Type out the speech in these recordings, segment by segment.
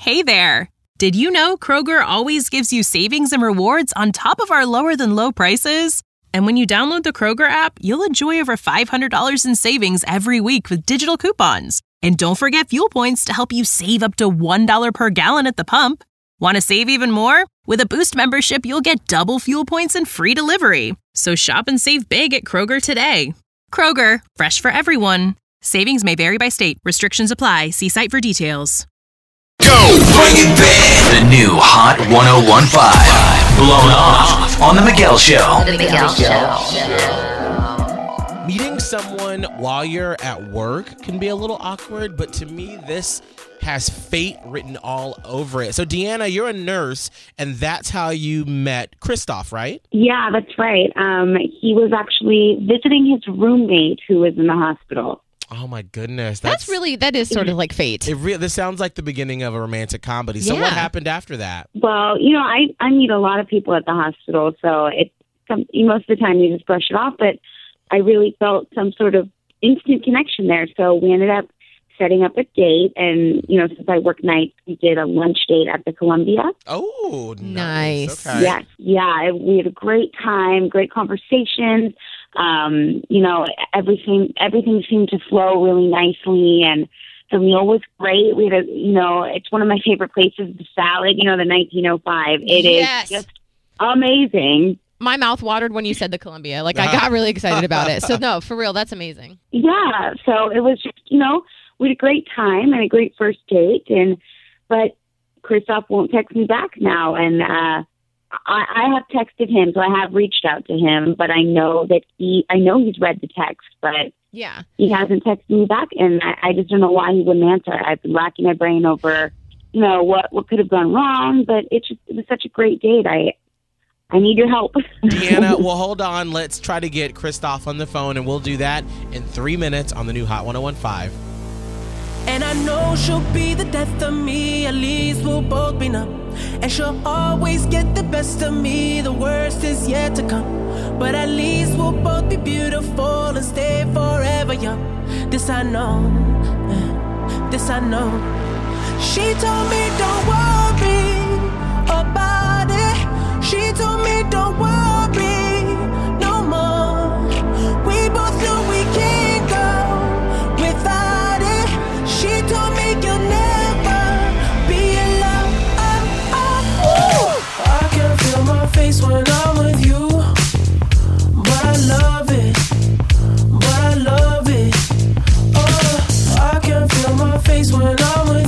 Hey there! Did you know Kroger always gives you savings and rewards on top of our lower-than-low prices? And when you download the Kroger app, you'll enjoy over $500 in savings every week with digital coupons. And don't forget fuel points to help you save up to $1 per gallon at the pump. Want to save even more? With a Boost membership, you'll get double fuel points and free delivery. So shop and save big at Kroger today. Kroger, fresh for everyone. Savings may vary by state. Restrictions apply. See site for details. Go! Bring it back! The new Hot 101.5. Blown off on The Miguel Show. The Miguel Show. Meeting someone while you're at work can be a little awkward, but to me, this has fate written all over it. So, Deanna, you're a nurse, and that's how you met Christoph, right? Yeah, that's right. He was actually visiting his roommate who was in the hospital. Oh, my goodness. That is sort of like fate. This sounds like the beginning of a romantic comedy. So what happened after that? Well, I meet a lot of people at the hospital, so most of the time you just brush it off, but I really felt some sort of instant connection there. So we ended up setting up a date, and, since I work nights, we did a lunch date at the Columbia. Oh, nice. Okay. Yes. Yeah, we had a great time, great conversations. Everything seemed to flow really nicely, and the meal was great. We had it's one of my favorite places, the salad, the 1905. It is just amazing. My mouth watered when you said the Columbia. I got really excited about it. So, no, for real, that's amazing. Yeah, so it was just, we had a great time and a great first date, but Christoph won't text me back now, and I have texted him, so I have reached out to him, but I know he's read the text, but he hasn't texted me back, and I just don't know why he wouldn't answer. I've been racking my brain over, what could have gone wrong, but it was such a great date. I need your help. Deanna, well, hold on. Let's try to get Christoph on the phone, and we'll do that in 3 minutes on the new Hot 101.5. And I know she'll be the death of me, at least we'll both be numb. And she'll always get the best of me, the worst is yet to come. But at least we'll both be beautiful and stay forever young. This I know, this I know. She told me don't worry about it. She told me don't worry no more. We both knew we can't go without it. She told me you'll never be alone. I can feel my face when I'm with you, but I love it, I can feel my face when I'm with you.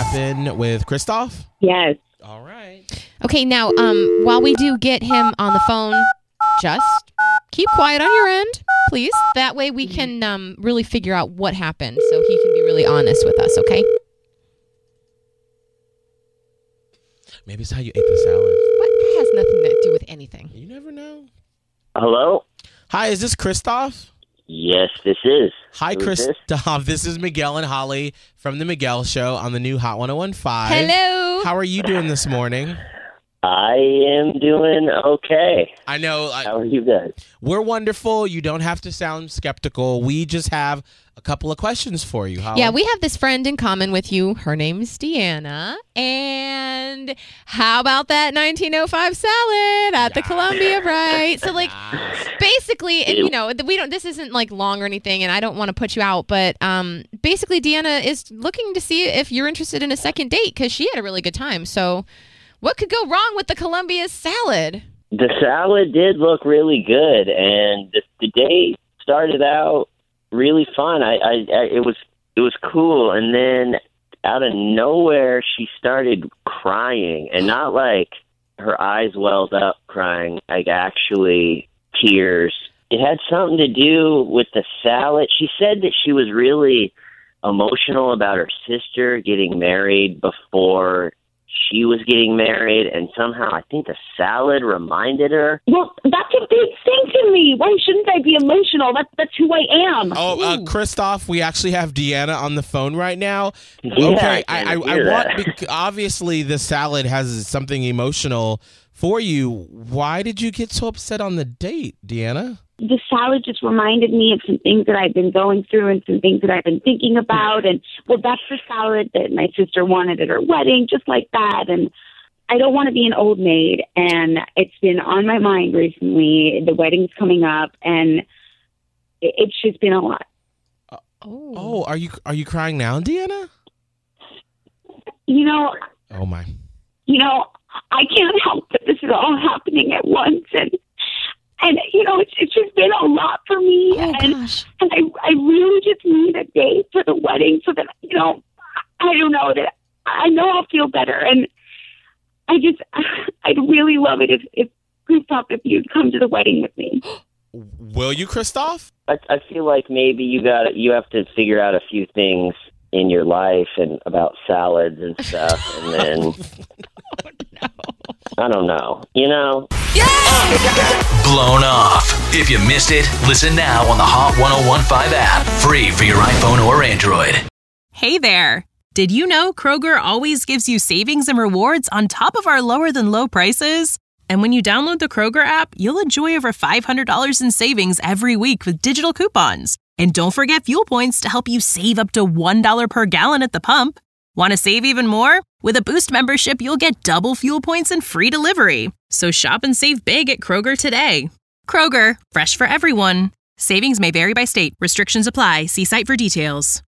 in with Christoph? Yes. All right. Okay, now, while we do get him on the phone, just keep quiet on your end, please. That way we can really figure out what happened so he can be really honest with us, okay? Maybe it's how you ate the salad. What? It has nothing to do with anything. You never know. Hello? Hi, is this Christoph? Yes, this is. Hi, Who is Christoph. This is Miguel and Holly from The Miguel Show on the new Hot 101.5. Hello. How are you doing this morning? I am doing okay. I know. How are you guys? We're wonderful. You don't have to sound skeptical. We just have a couple of questions for you, Holly. Yeah, we have this friend in common with you. Her name's Deanna. And how about that 1905 salad at the Columbia, right? So, like, basically, and, you know, this isn't, like, long or anything, and I don't want to put you out, but basically, Deanna is looking to see if you're interested in a second date because she had a really good time. So, what could go wrong with the Columbia salad? The salad did look really good, and the day started out really fun. It was cool, and then out of nowhere, she started crying, and not like her eyes welled up crying, like actually tears. It had something to do with the salad. She said that she was really emotional about her sister getting married before she was getting married, and somehow I think the salad reminded her. Well, that's a big thing to me. Why shouldn't I be emotional? That's who I am. Oh, Christoph, we actually have Deanna on the phone right now. Yeah, Okay, I I want. obviously the salad has something emotional for you. Why did you get so upset on the date, Deanna? The salad just reminded me of some things that I've been going through and some things that I've been thinking about. And, well, that's the salad that my sister wanted at her wedding, just like that. And I don't want to be an old maid. And it's been on my mind recently. The wedding's coming up, and it's just been a lot. Oh, are you crying now, Deanna? You know, Oh, my. I can't help that this is all happening at once. And you know, it's just been a lot for me. Oh, and gosh. and I really just need a date for the wedding so that, you know, I don't know, that I know I'll feel better. And I'd really love it if Christoph, if you'd come to the wedding with me. Will you, Christoph? I feel like maybe you have to figure out a few things in your life and about salads and stuff, and then I don't know, you know. Blown off. If you missed it, listen now on the Hot 101.5 app. Free for your iPhone or Android. Hey there! Did you know Kroger always gives you savings and rewards on top of our lower than low prices? And when you download the Kroger app, you'll enjoy over $500 in savings every week with digital coupons. And don't forget fuel points to help you save up to $1 per gallon at the pump. Want to save even more? With a Boost membership, you'll get double fuel points and free delivery. So shop and save big at Kroger today. Kroger, fresh for everyone. Savings may vary by state. Restrictions apply. See site for details.